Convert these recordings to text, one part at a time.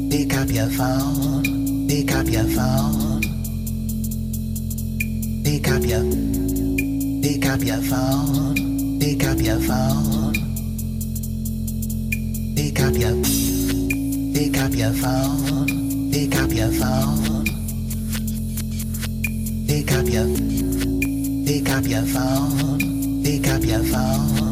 Pick up your phone. Pick up your phone. Pick up your. Pick up your phone. Pick up your phone. Pick up your. Pick up your phone. Pick up your phone. Pick up your. Pick up your phone. Pick up your phone.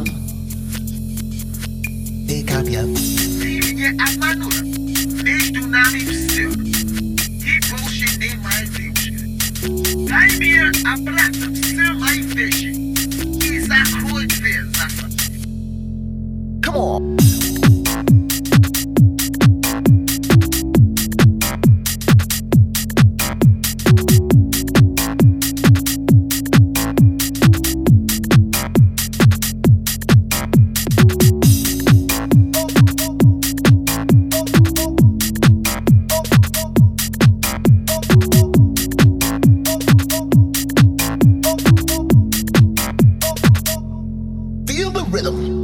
Pick up your. Filha amadora, desde o nome do seu. Que bullshit nem mais Deus. Dai mir a prata do seu mais feche. Is a ruim vez a fazer. Come on. Feel the rhythm.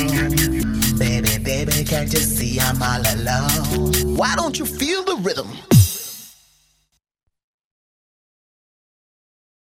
Baby, can't you see I'm all alone? Why don't you feel the rhythm?